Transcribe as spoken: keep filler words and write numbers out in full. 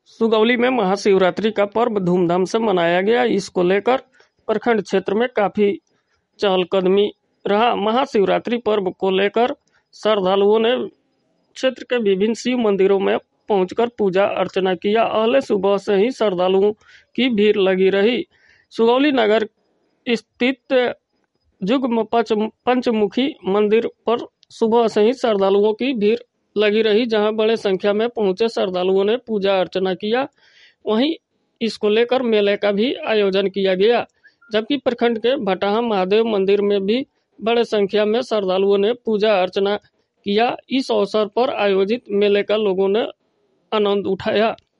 सुगौली में महाशिवरात्रि का पर्व धूमधाम से मनाया गया। इसको लेकर प्रखंड क्षेत्र में काफी चहलकदमी रहा। महाशिवरात्रि पर्व को लेकर श्रद्धालुओं ने क्षेत्र के विभिन्न शिव मंदिरों में पहुंचकर पूजा अर्चना किया। अहले सुबह से ही श्रद्धालुओं की भीड़ लगी रही। सुगौली नगर स्थित जुग्म पंचमुखी मंदिर पर सुबह से ही श्रद्धालुओं की भीड़ लगी रही, जहां बड़े संख्या में पहुंचे श्रद्धालुओं ने पूजा अर्चना किया। वहीं इसको लेकर मेले का भी आयोजन किया गया, जबकि प्रखंड के भटाहा महादेव मंदिर में भी बड़े संख्या में श्रद्धालुओं ने पूजा अर्चना किया। इस अवसर पर आयोजित मेले का लोगों ने आनंद उठाया।